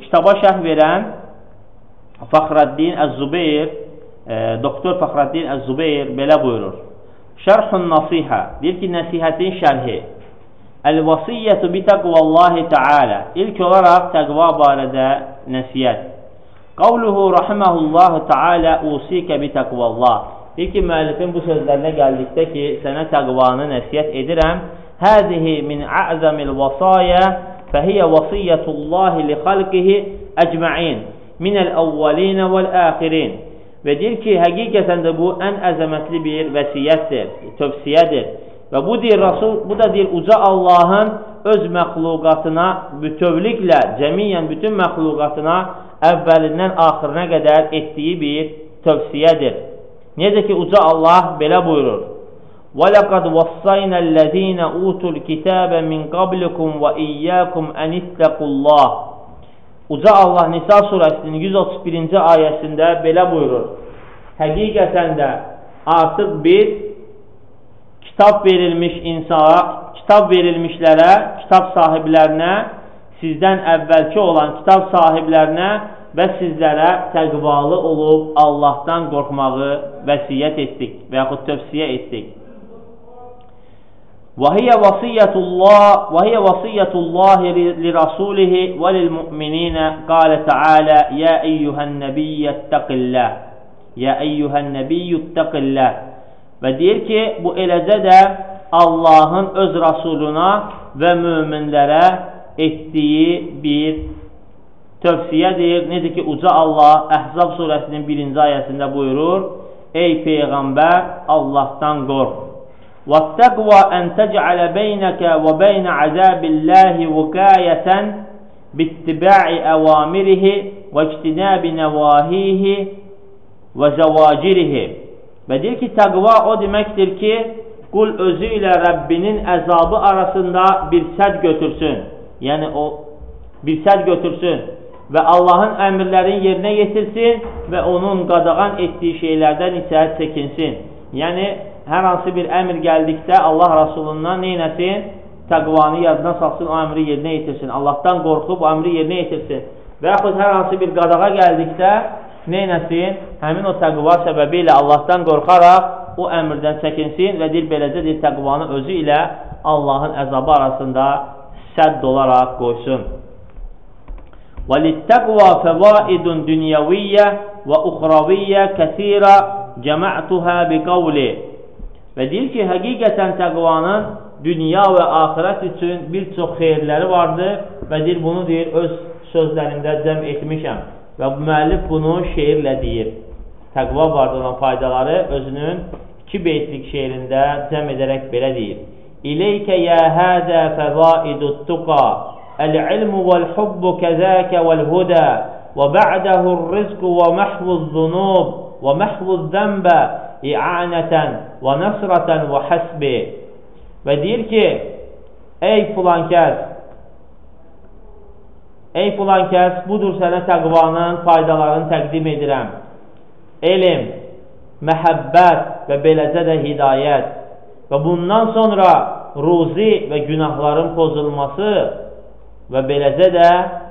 kitaba şərh verən Fəxrəddin Əz-Zubeyr, Doktor Fəxrəddin Əz-Zubeyr belə buyurur. Şərhun nasihə, deyir ki, nəsihətin şərhi. Əl-vasiyyətu bi təqvallahi təalə, ilk olaraq təqva barədə nəsihət. Qavluhu rahiməhullahu təalə usikə bi təqvallah. Deyir ki, müəllifin bu sözlərinə gəldikdə ki, sənə təqvanı nəsihət edirəm. Həzihi min əzəmil vasayə fəhiyyə vasiyyətullahi li xalqihi əcməin minəl əvvəlinə vəl-əxirin. Və deyir ki, həqiqətən də bu ən əzəmətli bir vəsiyyətdir, tövsiyədir. Və bu da deyir, uca Allahın öz məxluqatına bütövlüklə, cəmiyyən bütün məxluqatına əvvəlindən axırına qədər etdiyi bir tövsiyədir. Necə ki, uca Allah belə buyurur. وَلَقَدْ وَصَّيْنَا الَّذ۪ينَ اُوتُوا الْكِتَابَ مِنْ قَبْلِكُمْ وَاِيَّاكُمْ اَنِ اتَّقُوا اللّٰهِ. Uca Allah Nisa surəsinin 131-ci ayəsində belə buyurur. Həqiqətən də artıq biz kitab verilmiş insana, kitab verilmişlərə, kitab sahiblərinə, sizdən əvvəlki olan kitab sahiblərinə və sizlərə təqvalı olub Allahdan qorxmağı vəsiyyət etdik və yaxud tövsiyə etdik. وَهِيَ وَصِيَّةُ اللّٰهِ لِرَسُولِهِ وَلِلْمُؤْمِنِينَ قَالَ تَعَالَى يَا أَيُّهَا النَّبِيُّ اتَّقِ اللّٰهِ يَا أَيُّهَا النَّبِيُّ اتَّقِ اللّٰهِ. Və deyir ki, bu eləcə də Allahın öz Rasuluna və möminlərə etdiyi bir tövsiyədir. Necə ki, uca Allah Əhzab surəsinin 1-ci ayəsində buyurur. Ey Peyğəmbər, Allahdan qorx. وَالتَّقْوَى أَنْ تَجْعَلَ بَيْنَكَ وَبَيْنَ عَذَابِ اللّٰهِ وُقَايَةً بِاتِّبَاعِ أَوَامِرِهِ وَاجْتِنَابِ نَوَاهِيهِ وَزَوَاجِرِهِ. Və deyir ki, təqva o deməkdir ki, qul özü ilə Rəbbinin əzabı arasında bir sədd götürsün. Yəni, o bir sədd götürsün və Allahın əmrlərini yerinə yetirsin və onun qadağan etdiyi şeylərdən isə çəkinsin. Yəni, hər hansı bir əmr gəldikdə Allah Rasulundan neynəsin? Təqvanı yadına salsın, o əmri yerinə yetirsin. Allahdan qorxub o əmri yerinə yetirsin. Və yaxud hər hansı bir qadağa gəldikdə neynəsin? Həmin o təqva səbəbi ilə Allahdan qorxaraq o əmrdən çəkinsin və deyir, beləcə deyir, təqvanı özü ilə Allahın əzabı arasında sədd olaraq qoysun. وَلِلتَّقْوَى فَوَائِدٌ دُنْيَوِيَّةٌ وَأُخْرَوِيَّةٌ كَثِيرًا جَمَعْتُهَا بِقَوْلِهِ. Və deyir ki, həqiqətən təqvanın dünya və axirət üçün bir çox xeyirləri vardır və deyir, bunu deyir, öz sözlərində cəm etmişəm və müəllif bunu şeirlə deyir. Təqva barədə olan faydaları özünün 2 beytlik şeirində cəm edərək belə deyir. İleykə yə hədə fəvaidut-tuqa əl-ilmu vəl-hubbu kəzəkə vəl-hudə və bə'dəhur-rizqu və məhvuz-zunub və məhvuz-zəmbə i'anətən və nəsrətən və həsbi. Və deyir ki, ey filan kəs, budur sənə təqvanın faydalarını təqdim edirəm. Elm, məhəbbət və beləcə də hidayət və bundan sonra ruzi və günahların pozulması və beləcə də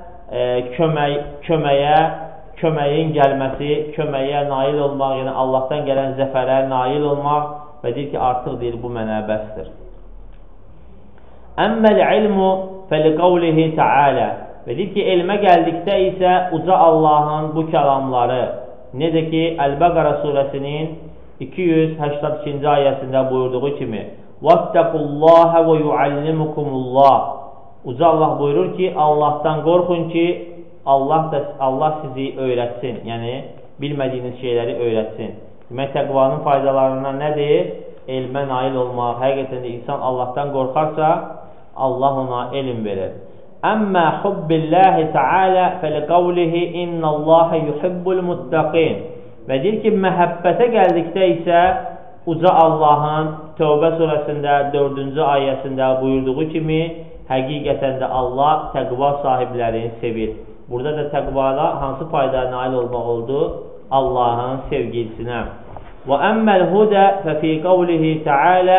köməyin gəlməsi, köməyə nail olmaq, yəni Allahdan gələn zəfərə nail olmaq və deyir ki, artıq deyir, bu mənə bəsdir. Əmməl ilmu fəliqavlihi təalə. Və deyir ki, elmə gəldikdə isə uca Allahın bu kəlamları, necə ki, Əl-Bəqara surəsinin 282-ci ayəsində buyurduğu kimi وَاتَّقُوا وَيُعَلِّمُكُمُ اللّٰهِ. Uca Allah buyurur ki, Allahdan qorxun ki, Allah sizi öyrətsin, yəni bilmədiyiniz şeyləri öyrətsin. Demək, təqvanın faydalarından nədir? Elmə nail olmaq. Həqiqətən də insan Allahdan qorxarsa, Allah ona elm verir. Əmmə hubbillahi təalə fəliqavlihi innəllaha yuhibbul muttaqin. Və deyir ki, məhəbbətə gəldikdə isə uca Allahın Tövbə surəsində 4-cü ayəsində buyurduğu kimi həqiqətən də Allah təqva sahiblərini sevir. Burada da təqvala hansı faydaya nail olmaq oldu? Allahın sevgisinə. Və əmməl hudə fəfi qavlihi təalə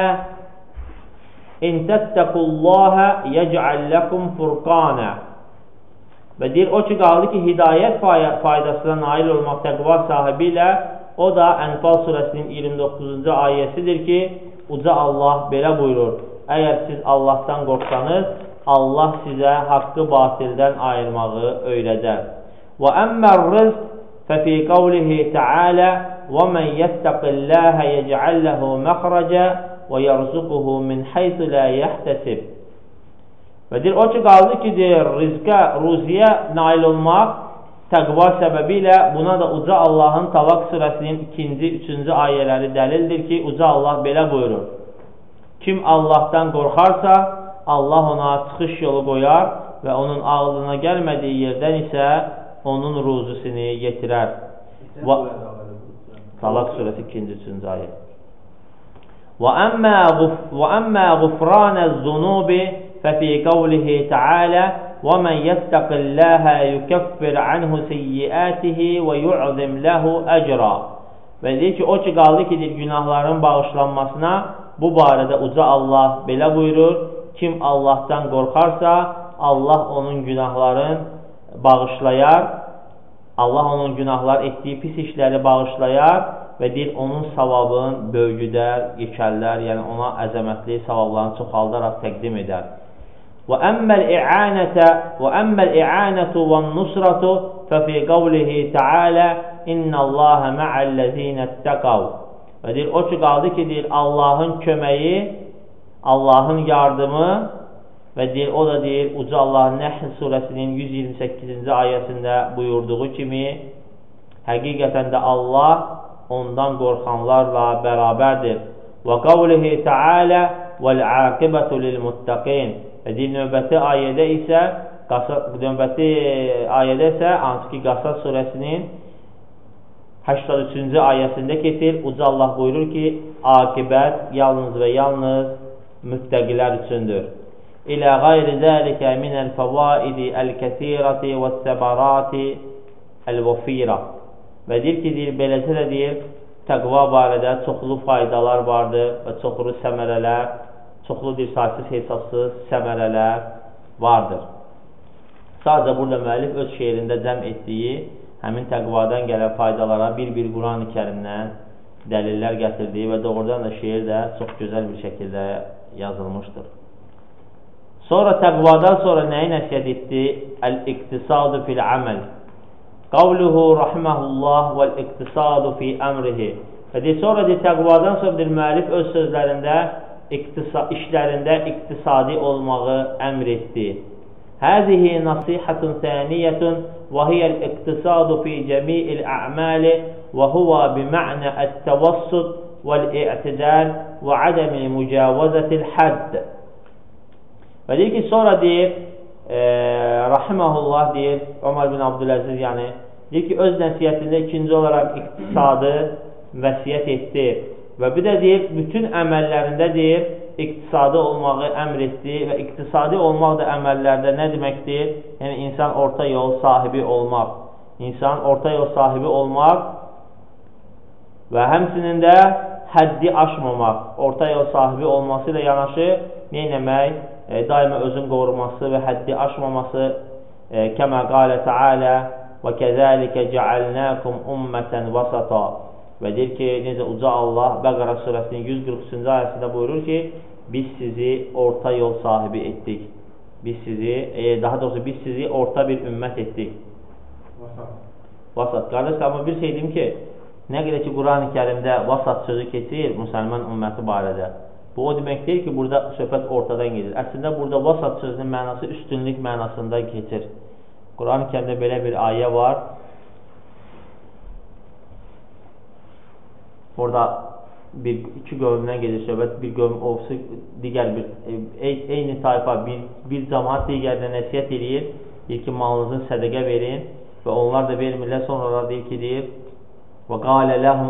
İn təttəqullaha yəc'al ləkum furqana. Və deyir, o ki, qaldı ki, hidayət faydasına nail olmaq təqva sahibi ilə, o da Ənfal surəsinin 29-cu ayəsidir ki, uca Allah belə buyurur, əgər siz Allahdan qorxsanız, Allah sizə haqqı batildən ayırmağı öyrədər. Və əmmər rizq fəfi qavlihi təalə və mən yəttəqilləhə yəcəlləhu məxrəcə və yərzuquhu min haythu la yəhtəsib. Və deyir, o ki, qaldı ki, deyir, rizqə, ruziyə nail olmaq təqva səbəbi ilə buna da uca Allahın Talaq surəsinin 2-ci, 3-cü ayələri dəlildir ki, uca Allah belə buyurur. Kim Allahdan qorxarsa, Allah ona çıxış yolu qoyar və onun ağlına gəlmədiyi yerdən isə onun ruzusini yetirər. Talaq surəsi 2-ci, 3-cü ayə. Və əmmə qufranəz zunubi fəfi qavlihi təalə وَمَنْ يَتَّقِ اللَّهَ يُكَفِّرْ عَنْهُ سَيِّئَاتِهِ وَيُعْظِمْ لَهُ أَجْرًا. Və deyir ki, o ki, qaldı ki, günahların bağışlanmasına bu barədə uca Allah belə buyurur, kim Allahdan qorxarsa, Allah onun günahların bağışlayar, Allah onun günahlar etdiyi pis işləri bağışlayar və deyir, onun savabını böyüdər, yekəllər, yəni ona əzəmətli savablarını çoxaldaraq təqdim edər. وَأَمَّا الْإِعَانَةُ وَالنُّصْرَةُ فَفِي قَوْلِهِ تَعَالَى إِنَّ اللَّهَ مَعَ الَّذِينَ اتَّقَوْا. Və deyir, o ki, qaldı ki, deyir, Allahın köməyi, Allahın yardımı və deyir, o da deyir, uca Allah Nəhl surəsinin 128-ci ayəsində buyurduğu kimi, həqiqətən də Allah ondan qorxanlarla bərabərdir. وَقَوْلِهِ تَعَالَى وَالْعَاقِبَةُ لِلْمُتَّقِينَ. Və deyir, növbəti ayədə isə, hansı ki, Qasas surəsinin 83-cü ayəsində keçir, uca Allah buyurur ki, aqibət yalnız və yalnız müttəqilər üçündür. İlə qayri zəlikə minəl fəvaidi əl-kəsirəti və səbarati əl-vəfirə. Və deyir ki, deyir, beləcə də deyir, təqva barədə çoxlu faydalar vardır və çoxlu səmərələr, çoxlu bir saysız hesabsız səmərələr vardır. Sadəcə burada müəllif öz şeirində cəm etdiyi həmin təqvadan gələn faydalara bir-bir Quran-ı Kərimdən dəlillər gətirdiyi və doğrudan da şeir də çox gözəl bir şəkildə yazılmışdır. Sonra təqvadan sonra nəyi nəsiyyət etdi? Əl-iqtisadu fil-əməl. Qavluhu rahməhullah vəl-iqtisadu fi əmrihi. Və sonra təqvadan sonra müəllif öz sözlərində işlərində iqtisadi olmağı əmr etdi. Həzihi nasihatun səniyyətun və hiyəl iqtisadu fi cəmi'il ə'məli və huvə bimə'nə ət-təvassud vəl-i'tidal və adəmi mücavazətil hədd. Və deyir ki, sonra deyir, rahiməhullah deyir, Ömər bin Abdüləziz yəni, deyir ki, öz nəsiyyətində ikinci olaraq iqtisadı vəsiyyət etdi. Və bir də deyir, bütün əməllərində deyir, iqtisadi olmağı əmr etdi və iqtisadi olmaq da əməllərdə nə deməkdir? Yəni, insan orta yol sahibi olmaq. İnsan orta yol sahibi olmaq və həmsinin də həddi aşmamaq. Orta yol sahibi olması ilə yanaşı neynəmək? Daima özün qoruması və həddi aşmaması. Kəmə qalə Teala və kəzəlikə cəalnəkum ümmətən vasata. Və deyir ki, necə uca Allah Bəqara surəsinin 143-cü ayəsində buyurur ki, biz sizi orta yol sahibi etdik. Daha doğrusu biz sizi orta bir ümmət etdik. Vasat. Qardaşlar, amma bir şey deyim ki, nə qədər ki, Quran-ı Kərimdə vasat sözü keçir müsəlman ümməti barədə. Bu o demək deyil ki, burada söhbət ortadan gedir. Əslində, burada vasat sözünün mənası üstünlük mənasında keçir. Quran-ı Kərimdə belə bir ayə var. Orada iki qövmdən gedir söhbət, bir qövm olsa digər bir eyni tayfa, bir cəmaat digərinə nəsiyyət edir, deyir ki, malınızın sədəqə verin və onlar da vermirlər, sonra deyir ki, deyir və qalə ləhum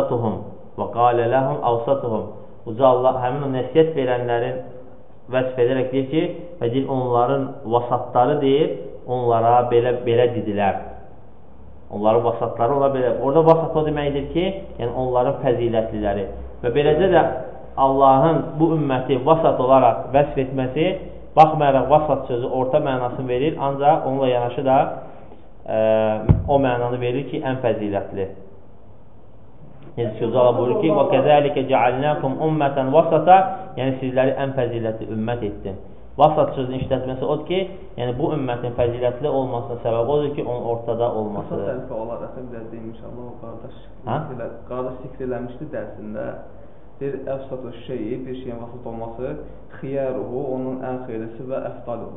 avsatuhum. Uca Allah həmin o nəsiyyət verənlərin vəsf edərək deyir ki, və deyir, onların vasatları deyir, onlara belə dedilər. Onların vasatları ola bilər. Orada vasat o deməkdir ki, yəni onların fəzilətliləri. Və beləcə də Allahın bu ümməti vasat olaraq vəsf etməsi, Baxmayaraq vasat sözü orta mənasını verir, ancaq onunla yanaşı da o mənanı verir ki, ən fəzilətli. Necə ki, Allah buyurur ki, وَكَذَٰلِكَ جَعَلْنَاكُمْ أُمَّةً وَسَطًا, yəni sizləri ən fəzilətli ümmət etdim. Vasat sözünün işlətməsi odur ki, yəni bu ümmətin fəzilətli olmasına səbəb odur ki, onun ortada olması. Vasat tərifə olaraq deyim inşallah, o qardaş zikr eləmişdi dərsində. Deyir, əfsatı şeyi, bir şeyin vasat olması, xiyəruhu, onun ən xeyrisi və əfdaluhu.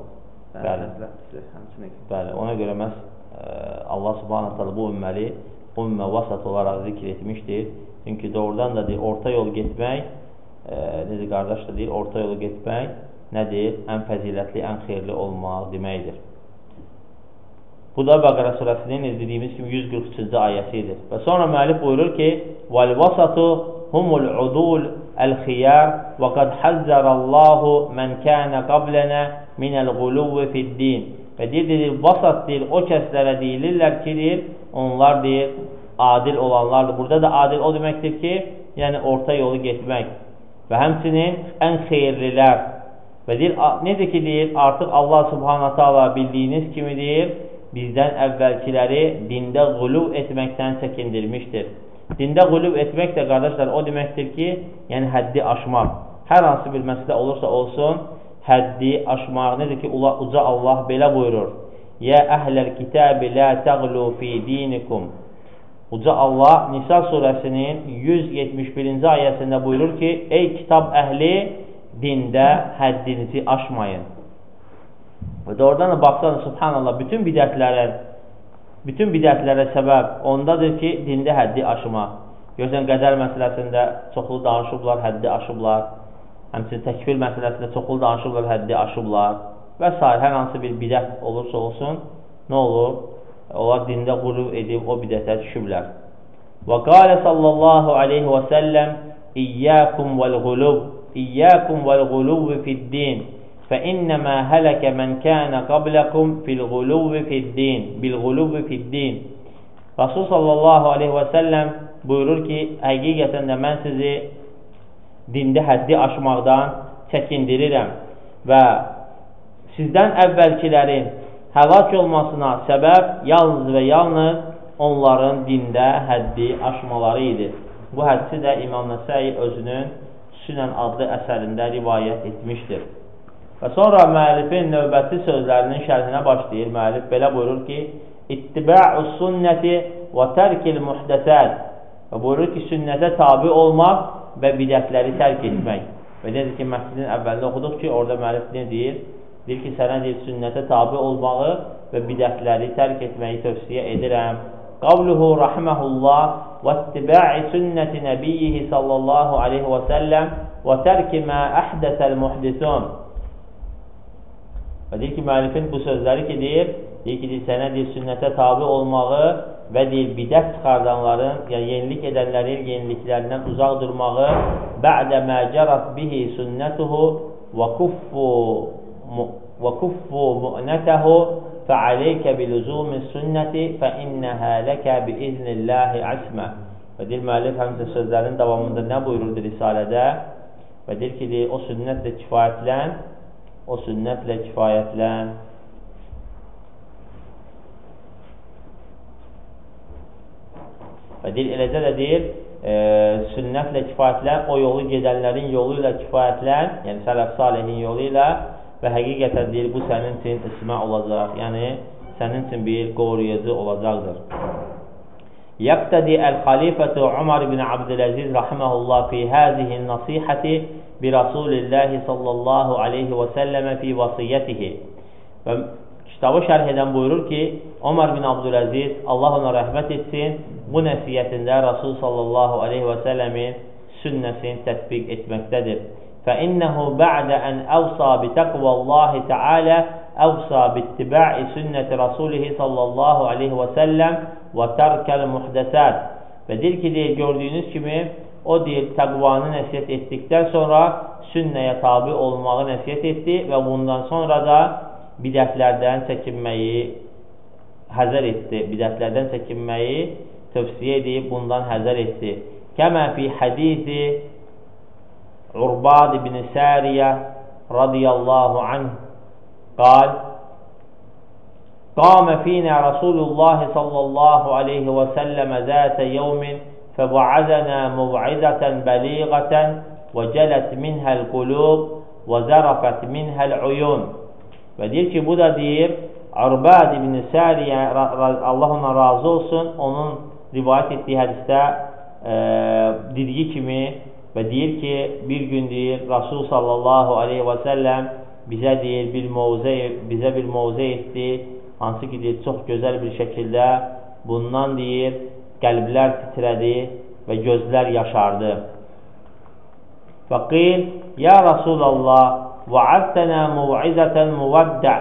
Bəli, ona görə məhz Allah subhanahu ta'ala bu ümməli ümmə vasat olaraq zikr etmişdir. Çünki doğrudan da deyir, orta yol getmək, necə qardaş da deyir, orta yolu getmək nədir? Ən fəzilətli, ən xeyirli olmaq deməkdir. Bu da Bəqərə surəsinin dediyimiz kimi 143-cü ayəsidir. Və sonra müəllif buyurur ki, وَالْوَسَطُ هُمُ الْعُدُولُ الْخِيَارِ وَقَدْ حَزَّرَ اللّٰهُ مَنْ كَانَ قَبْلَنَا مِنَ الْغُلُوِّ فِي الدِّينِ. Və deyir, vasat deyir, o kəslərə deyilirlər ki, deyir, onlar deyir, adil olanlardır. Burada da adil o deməkdir ki, yəni orta yolu getmək. Və həmçinin ən xeyirlilər. Və deyir, necə ki deyir, artıq Allah subhanahu ta'ala bildiyiniz kimi deyir, bizdən əvvəlkiləri dində quluv etməkdən çəkindirmişdir. Dində quluv etmək də qardaşlar o deməkdir ki, yəni həddi aşmaq. Hər hansı bir məsələ olursa olsun, həddi aşmaq. Necə ki, uca Allah belə buyurur. Yə əhləl kitəbi lə təqlu fi dinikum. Uca Allah Nisa surəsinin 171-ci ayəsində buyurur ki, ey kitab əhli, dində həddinizi aşmayın. Və doğrudan da baxsanız, subhanallah, bütün bidətlərə səbəb ondadır ki, dində həddi aşmaq. Görsən, qədər məsələsində çoxlu danışıblar, həddi aşıblar. Həmçinin təkfir məsələsində çoxlu danışıblar, həddi aşıblar. Və s. Hər hansı bir bidət olursa olsun, nə olur? Onlar dində quluv edib, o bidətə düşüblər. Və qalə sallallahu aleyhi və səlləm İyyəkum vəl-quluv İyyəkum vəl-quluv fid-din فإنما هلك من كان قبلكم في الغلو في الدين بالغلو في الدين. Rasul sallallahu aleyhi və səlləm buyurur ki, həqiqətən də mən sizi dində həddi aşmaqdan çəkindirirəm və sizdən əvvəlkilərin həlak olmasına səbəb yalnız və yalnız onların dində həddi aşmaları idi. Bu hədisi də İmam Nəsai özünün Sünən adlı əsərində rivayət etmişdir. Və sonra müəllifin növbəti sözlərinin şərhinə başlayır. Müəllif belə buyurur ki, İttiba'us sünnəti və tərkil muhdəsət. Və buyurur ki, sünnətə tabi olmaq və bidətləri tərk etmək. Və necə ki, məscidin əvvəlində oxuduq ki, orada müəllif ne deyir? Deyir ki, sənə deyir, sünnətə tabi olmağı və bidətləri tərk etməyi tövsiyə edirəm. Qavluhu rahiməhullah və ittiba'i sünnəti nəbiyyihi sallallahu aleyhi və səlləm və tərki mə əhdəsəl muhdisun. Və deyir ki, müəllifin bu sözləri ki, deyir ki, sənə deyir, sünnətə tabi olmağı və deyir, bidət çıxardanların, yəni yenilik edənlərin yeniliklərindən uzaq durmağı bə'də mə cərat bihi sünnətuhu və kuffu mu'nətəhu fə'aleykə bilüzumi sünnəti fəinnəhə ləkə biiznilləhi əsmə. Və deyir, müəllif həmsə sözlərin davamında nə buyururdu Risalədə? Və deyir ki, deyir, o sünnətlə kifayətlən, və deyir, eləcə də deyir, sünnətlə kifayətlən, o yolu gedənlərin yolu ilə kifayətlən, yəni sələf salihin yolu ilə və həqiqətən deyir, bu sənin üçün ismə olacaq, yəni sənin üçün bir qoruyucu olacaqdır. Yəqtədi əl-xalifətu Umar ibn Abdüləziz rahiməhullah fi həzihin nasihəti bi Rasulillahi sallallahu aleyhi və səlləmə fi vasiyyətihi. Və kitabı şərh edən buyurur ki, Umar bin Abdüləziz, Allah ona rəhmət etsin, bu nəsiyyətində Rasul sallallahu aleyhi və səlləmin sünnəsini tətbiq etməkdədir. فإنه بعد أن أوصى بتقوى الله تعالى أوصى باتباع سنة رسوله صلى الله عليه وسلم وترك المحدثات. Və deyir ki, gördüyünüz kimi o deyir, təqvanı nəsiyyət etdikdən sonra sünnəyə tabi olmağı nəsiyyət etdi və bundan sonra da bidətlərdən çəkinməyi həzər etdi. Bidətlərdən çəkinməyi tövsiyə edib bundan həzər etdi. Kəmə fi hədisi Urbad ibn Sariyə radiyallahu anh قال قام فينا رسول الله صلى الله عليه وسلم ذات يوم فوعدنا موعظة بليغة وجلت منها القلوب وزرفت منها العيون. Və deyir ki, bu da deyir, Urbad ibn Sariyə, Allah ona razı olsun, onun rivayət etdiyi hədisdə dediyi kimi və deyir ki, bir gün deyir, Rasul sallallahu aleyhi və səlləm bizə deyir, bizə bir mövzə etdi, hansı ki deyir, çox gözəl bir şəkildə bundan deyir, qəlblər titrədi və gözlər yaşardı. Fəqil, ya Rasulallah, va'adtənə muv'izətən muvaddə'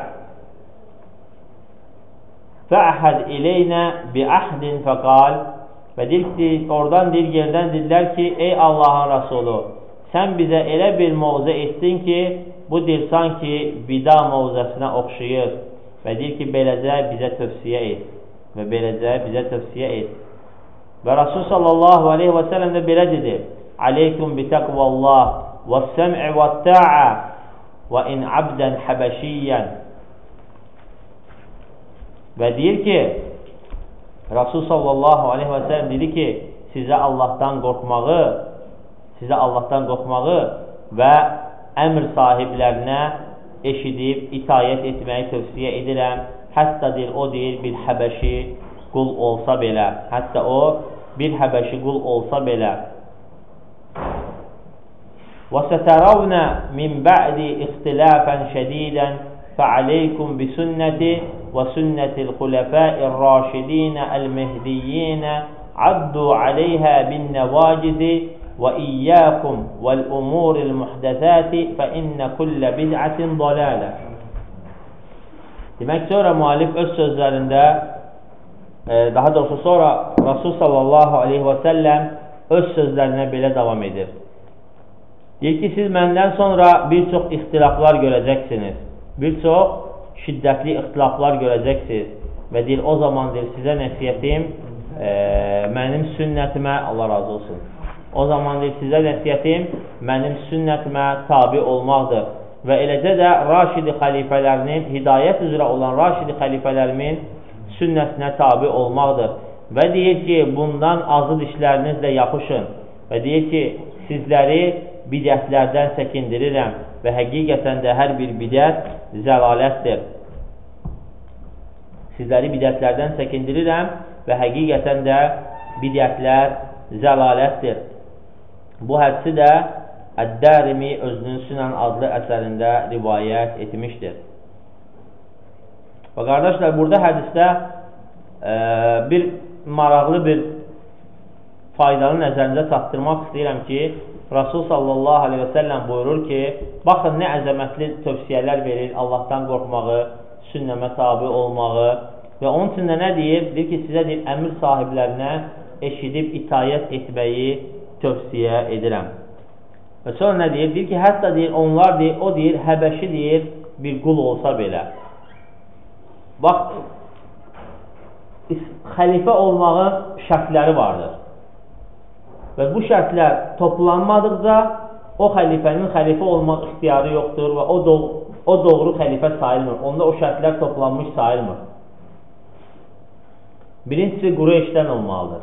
fəəhəd ileynə bi'əhdin fəqal. Və deyir ki, oradan deyir, yerdən dedilər ki, ey Allahın Rasulü, sən bizə elə bir mövzə etdin ki, bu deyir, sanki vida mövzəsinə oxşayır. Və deyir ki, beləcə bizə tövsiyə et. Və beləcə bizə tövsiyə et. Və Rasul sallallahu aleyhi və səlləm də belə dedi, aleykum bitəqvallah və səm'i və ta'a və in abdən həbəşiyyən. Və deyir ki, Rasul sallallahu aleyhi və səlləm dedi ki, sizə Allahdan qorxmağı və əmr sahiblərinə eşidib, itayət etməyi tövsiyə edirəm. Hətta deyir, o deyir, bir həbəşi qul olsa belə. Hətta o, bir həbəşi qul olsa belə. وَسَتَرَوْنَ مِنْ بَعْدِ اِخْتِلَافًا شَدِيدًا فَعَلَيْكُمْ بِسُنَّتِي وَسُنَّةِ الْخُلَفَاءِ الرَّاشِدِينَ الْمَهْدِيِّينَ عَدُّوا عَلَيْهَا بِالنَّوَاجِذِ وَإِيَّاكُمْ وَالْأُمُورِ الْمُحْدَثَاتِ فَإِنَّ كُلَّ بِدْعَةٍ ضَلَالَةٍ. Demək, sonra müəllif öz sözlərində, daha doğrusu sonra Rasul sallallahu aleyhi və səlləm öz sözlərinə belə davam edir. Deyir ki, siz məndən sonra bir çox ixtilaflar görəcəksiniz. Bir çox şiddətli ixtilaflar görəcəksiniz. Və deyir, o zaman deyir, sizə nəsiyyətim mənim sünnətimə, Allah razı olsun. O zaman deyir, sizə nəsiyyətim mənim sünnətimə tabi olmaqdır. Və eləcə də Raşidi xəlifələrinin, hidayət üzrə olan Raşidi xəlifələrimin sünnəsinə tabi olmaqdır. Və deyir ki, bundan azı dişlərinizlə yapışın. Və deyir ki, sizləri bidətlərdən çəkindirirəm və həqiqətən də hər bir bidət zəlalətdir. Sizləri bidətlərdən çəkindirirəm və həqiqətən də bidətlər zəlalətdir. Bu hədisi də Əd-Dərimi özünün Sünan adlı əsərində rivayət etmişdir. Və qardaşlar, burada hədisdə bir maraqlı bir faydalı nəzərinizə çatdırmaq istəyirəm ki, Rasul sallallahu aleyhi və səlləm buyurur ki, baxın nə əzəmətli tövsiyələr verir, Allahdan qorxmağı, sünnəmə tabi olmağı və onun üçün də nə deyir? Deyir ki, sizə deyir, əmir sahiblərinə eşidib itayət etməyi tövsiyə edirəm. Və sonra nə deyir? Deyir ki, hətta deyir, onlar deyir, o deyir, həbəşi deyir, bir qul olsa belə. Bax, xəlifə olmağın şərtləri vardır. Və bu şərtlər toplanmadıqca o xəlifənin xəlifə olmaq ixtiyarı yoxdur və o doğru xəlifə sayılmır. Onda o şərtlər toplanmış sayılmır. Birincisi Qureyşdən olmalıdır.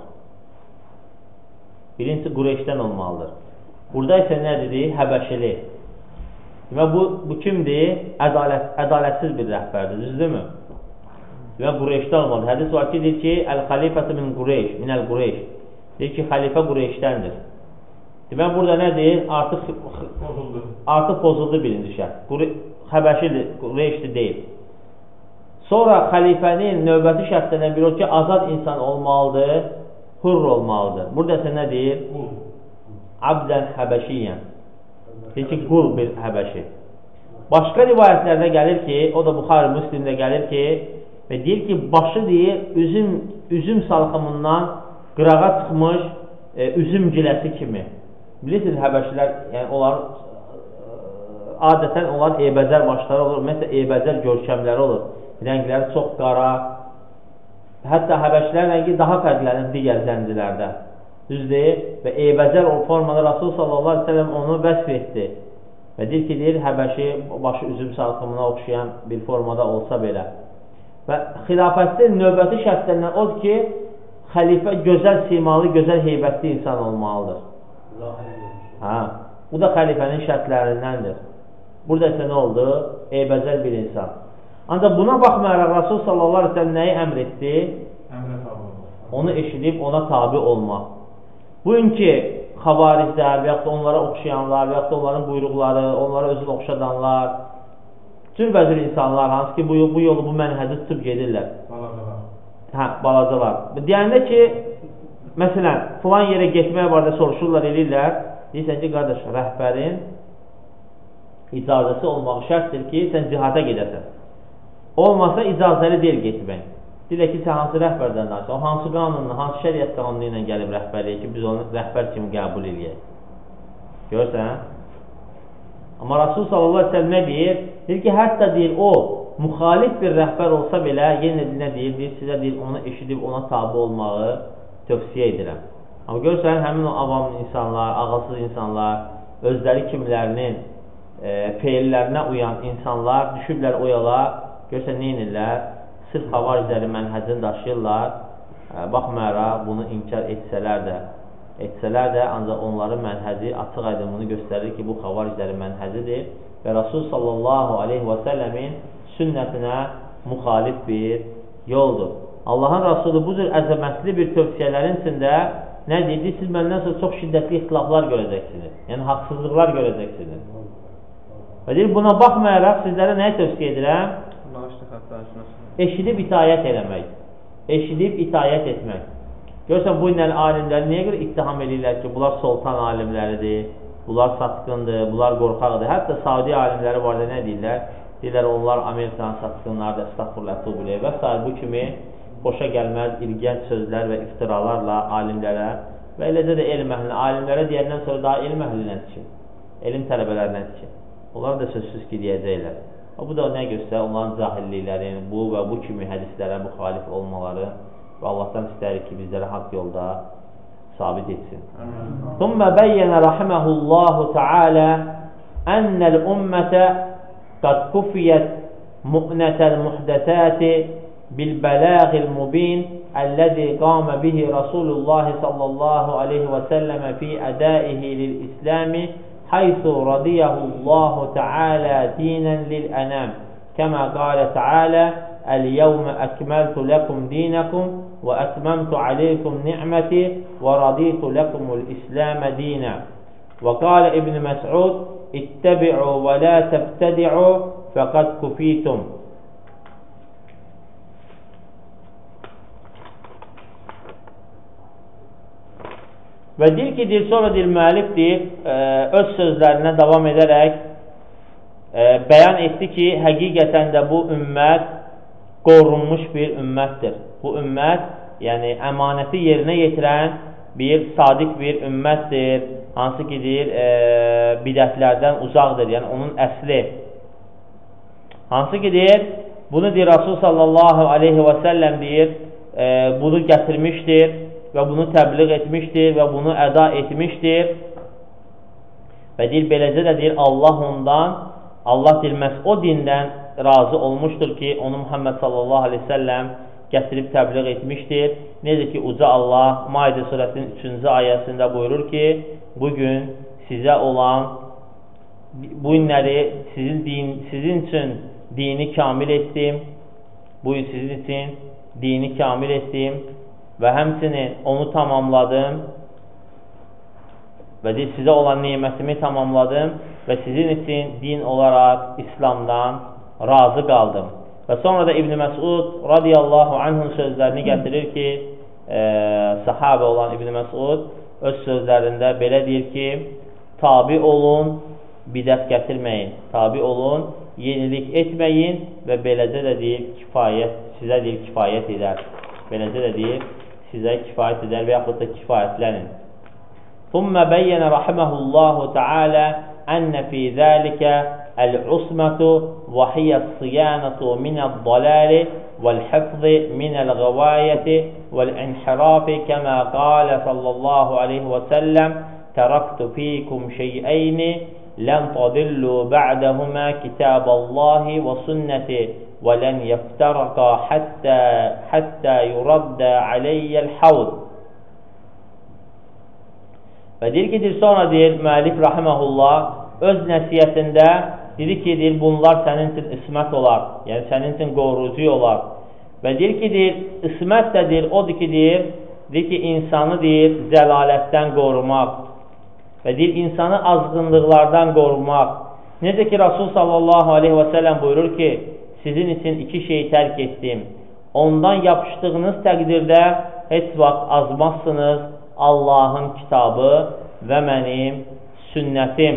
Burada isə nə dedi? Həbəşili. Və bu kimdir? Ədalətsiz bir rəhbərdir, düzdürmü? Və Qureyşdən olmalıdır. Hədis var ki, deyir ki, Əl-Xəlifəti minəl Qureyş. Deyir ki, xəlifə Qureyşdəndir. Demək, burada nə deyir? Artıq pozuldu birinci şərt. Həbəşidir, Qureyşdir deyil. Sonra xəlifənin növbəti şərtlərindən biri o ki, azad insan olmalıdır, hurr olmalıdır. Burada isə nə deyir? Abdən həbəşiyyən. Deyir ki, qul bir həbəşi. Başqa rivayətlərdə gəlir ki, o da Buxari Müslimdə gəlir ki, və deyir ki, başı deyir, üzüm salxımından qırağa çıxmış üzüm giləsi kimi. Bilirsiniz, həbəşilər, yəni onlar adətən onlar eybəcər başları olur, məsələn, eybəcər görkəmləri olur. Rəngləri çox qara. Hətta həbəşlərin rəngi daha fərqlənir digər zəncilərdə. Düzdür? Və eybəcər o formada Rasul sallallahu aleyhi ve sellem onu vəsf etdi. Və deyir ki, deyir, Həbəşi başı üzüm salxımına oxşayan bir formada olsa belə. Və xilafətin növbəti şərtlərindən odur ki, xəlifə gözəl simalı, gözəl heybətli insan olmalıdır. Bu da xəlifənin şərtlərindəndir. Burada isə nə oldu? Eybəcəl bir insan. Ancaq buna baxmayaraq Rasul sallallahu aleyhi ve sellem nəyi əmr etdi? Onu eşidib ona tabi olmaq. Bugünkü xavariclər və yaxud da onlara oxşayanlar və yaxud da onların buyruqları, onlara özünü oxşadanlar, cürbəcür insanlar, hansı ki bu yolu, bu mənhəci tutub gedirlər. Balacalar. Deyəndə ki, məsələn, filan yerə getmək barədə soruşurlar, eləyirlər, deyirsən ki, qardaş, rəhbərin icazəsi olmaq şərtdir ki, sən cihada gedəsən. Olmasa icazəli deyil getmək. Deyirlər ki, sən hansı rəhbərdən danışsan, o hansı qanunla, hansı şəriət qanunu ilə gəlib rəhbərliyə ki, biz onu rəhbər kimi qəbul edəyək. Görürsən? Amma Rasul sallallahu aleyhi ve sellem nə deyir? Deyir ki, hətta deyir, o müxalif bir rəhbər olsa belə, yenə nə deyir? Deyir, sizə deyir, onu eşidib, ona tabi olmağı tövsiyə edirəm. Amma görürsən, həmin o avam insanlar, ağılsız insanlar, özləri kimlərinin feillərinə uyan insanlar düşüblər o yola, görürsən, nə edirlər? Sırf xavaricləri mənhəzini daşıyırlar, baxmayaraq bunu inkar etsələr də, ancaq onların mənhəzi açıq aydın bunu göstərir ki, bu xavaricləri mənhəzidir və Rasul sallallahu aleyhi və səlləmin sünnətinə müxalif bir yoldur. Allahın Rasulü bu cür əzəmətli bir tövsiyələrin içində nə deyir? Siz məndən sonra çox şiddətli ixtilaflar görəcəksiniz, yəni haqsızlıqlar görəcəksiniz. Və deyir, buna baxmayaraq sizlərə nəyə tövsiyə edirəm? Eşidib itayət eləmək, eşidib itayət etmək. Görürsən, bu ilə alimləri niyə görə ittiham edirlər ki, bunlar sultan alimləridir, bunlar satqındır, bunlar qorxaqdır. Hətta Saudi alimləri var da nə deyirlər? Deyirlər, onlar Amerikanın satqınlardır, əstəğfurullah və s. Bu kimi xoşa gəlməz, ilgənc sözlər və iftiralarla alimlərə və eləcə də elm əhlinə, alimlərə deyəndən sonra daha elm əhlinə tikir, elm tələbələrinə tikir. Onlar da sözsüz ki, deyəcəklər. Bu da nə göstərir? Onların cahilliklərin, bu və bu kimi hədislərə müxalif olmaları və Allahdan istəyirik ki, bizləri haqq yolda sabit etsin. Thumma bəyyənə rahiməhullahu ta'ala ennəl ümmətə qad kufiyyət mu'nətəl muhdətəti bilbələğil mubin əlləzi qamə bihi Rasulullah sallallahu aleyhi və səlləmə fi ədaihi lil-İsləmi حيث رضيه الله تعالى دينا للأنام كما قال تعالى اليوم أكملت لكم دينكم وأتممت عليكم نعمتي ورضيت لكم الإسلام دينا وقال ابن مسعود اتبعوا ولا تبتدعوا فقد كفيتم. Və deyir ki, sonra deyir, müəllif deyir, öz sözlərinə davam edərək bəyan etdi ki, həqiqətən də bu ümmət qorunmuş bir ümmətdir. Bu ümmət, yəni əmanəti yerinə yetirən bir sadiq bir ümmətdir, hansı ki, deyir, bidətlərdən uzaqdır, yəni onun əsli. Hansı ki, deyir, bunu deyir, Rasul sallallahu aleyhi və səlləm deyir, bunu gətirmişdir və bunu təbliğ etmişdir və bunu əda etmişdir və deyir, beləcə də deyir, Allah deyir, məhz o dindən razı olmuşdur ki, onu Muhammed sallallahu aleyhi ve sellem gətirib təbliğ etmişdir. Necə ki, Uca Allah Maidə surəsinin 3-cü ayəsində buyurur ki, bugün sizə olan bu günləri sizin üçün dini kamil etdim, bugün sizin üçün dini kamil etdim və həmçinin onu tamamladım və deyir, sizə olan nemətimi tamamladım və sizin üçün din olaraq İslamdan razı qaldım. Və sonra da İbn Məsud radiyallahu anhun sözlərini gətirir ki, sahabə olan İbn Məsud öz sözlərində belə deyir ki, tabi olun, bidət gətirməyin, tabi olun, yenilik etməyin və beləcə də deyir, sizə deyir, kifayət edər. Beləcə də deyir, sizə kifayət edər və yaxud da kifayətlənin. ثم بين رحمه الله تعالى أن في ذلك العصمة وهي الصيانة من الضلال والحفظ من الغواية والانحراف كما قال صلى الله عليه وسلم تركت فيكم شيئين لَنْ تَضِلُّوا بَعْدَهُمَا كِتَابَ اللّٰهِ وَسُنَّةِ وَلَنْ يَفْتَرَقَا حَتَّى يُرَدَّ عَلَيَّ الْحَوْضِ. Və deyir ki, sonra deyir, müəllif rahiməhullah öz nəsiyyətində deyir ki, deyir, bunlar sənin üçün ismət olar, yəni sənin üçün qoruyucu olar. Və deyir ki, deyir, ismət də deyir, odur ki, deyir ki, insanı deyir, zəlalətdən qorumaq və deyir, insanı azğınlıqlardan qorumaq. Necə ki, Rasul sallallahu aleyhi və səlləm buyurur ki, sizin üçün iki şeyi tərk etdim. Ondan yapışdığınız təqdirdə heç vaxt azmazsınız, Allahın kitabı və mənim sünnətim.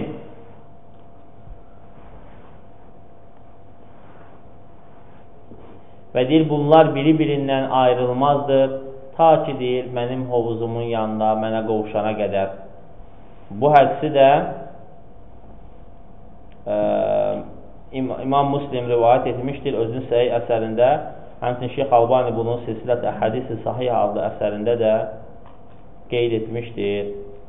Və deyir, bunlar biri-birindən ayrılmazdır, ta ki, deyir, mənim hovuzumun yanında mənə qovuşana qədər. Bu hədisi də İmam Muslim rivayət etmişdir özünün səhih əsərində. Həmçinin Şeyx Albani bunun Silsilət Əhədis-i Sahih adlı əsərində də qeyd etmişdir.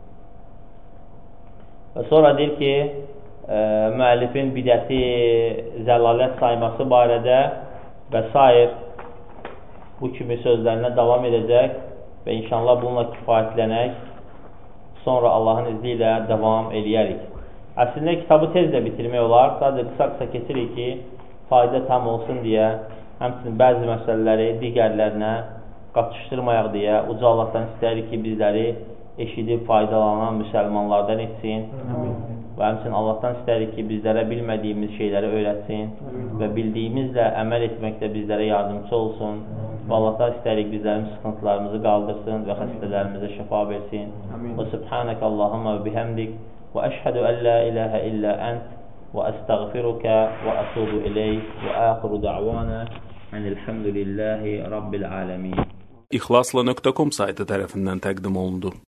Və sonra deyir ki, müəllifin bidəti, zəlalət sayması barədə və s. bu kimi sözlərinə davam edəcək və inşallah bununla kifayətlənək, sonra Allahın izni ilə davam eləyərik. Əslində kitabı tez də bitirmək olar, sadəcə qısa-qısa keçirik ki, fayda tam olsun deyə, həmçinin bəzi məsələləri digərlərinə qatışdırmayaq deyə, uca Allahdan istəyirik ki, bizləri eşidib faydalanan müsəlmanlardan etsin və həmçinin Allahdan istəyirik ki, bizlərə bilmədiyimiz şeyləri öyrətsin və bildiyimizlə əməl etməkdə bizlərə yardımcı olsun və Allahdan istəyirik bizlərin sıxıntılarımızı qaldırsın və xəstələrimizə şəfa versin. Və subhanəkə Allahumma və bihəmdik və əşhədu ən la iləhə illə ənt və əstəğfirukə və ətubu iləyk və əxiru da'vana ənilhamdülillahi rabbil aləmin. İxlasla.com saytı tərəfindən təqdim olundu.